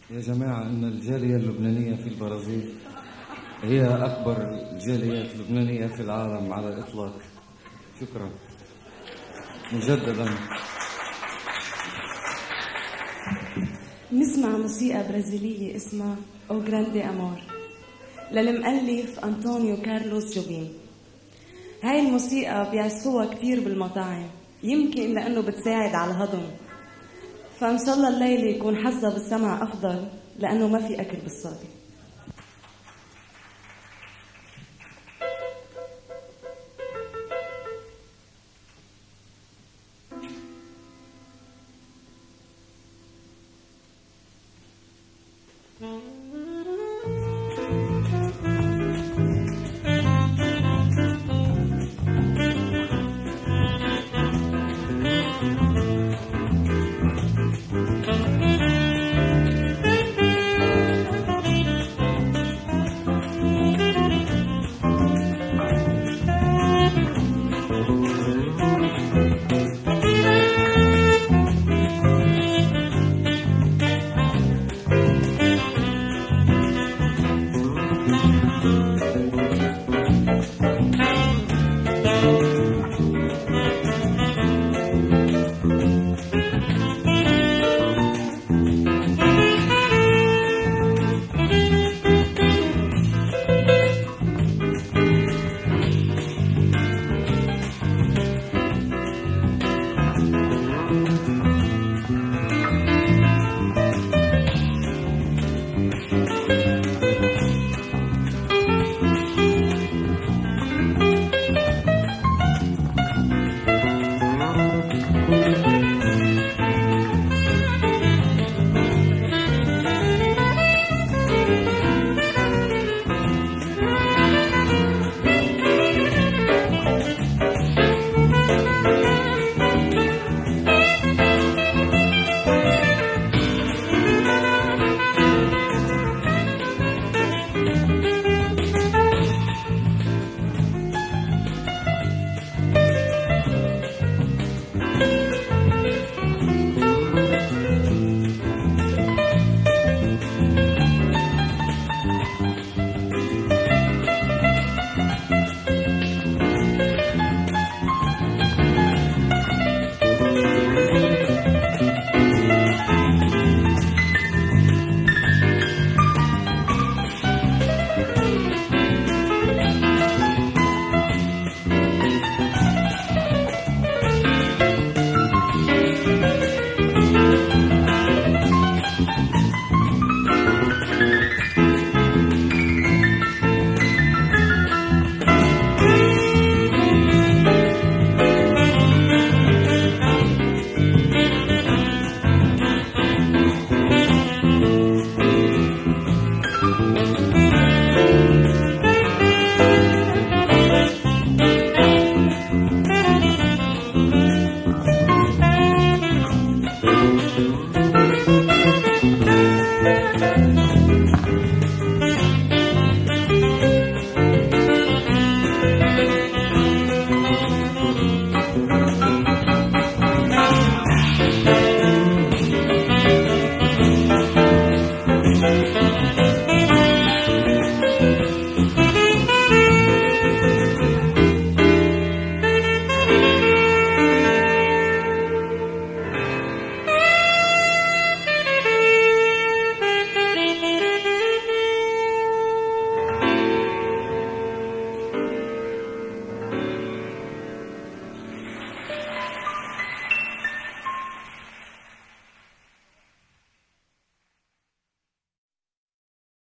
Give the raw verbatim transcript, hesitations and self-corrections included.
يا جماعة إن الجالية اللبنانية في البرازيل هي أكبر الجاليات اللبنانية في العالم على الإطلاق. شكرا مجددا. نسمع موسيقى برازيلية اسمها أو جراندي أمور للمؤلف أنطونيو كارلوس جوبين. هاي الموسيقى بيعزفوها كتير بالمطاعم، يمكن لأنه بتساعد على الهضم، فإن شاء الله الليلة يكون حظها بالسمع أفضل لأنه ما في أكل بالصالة. Mm-hmm.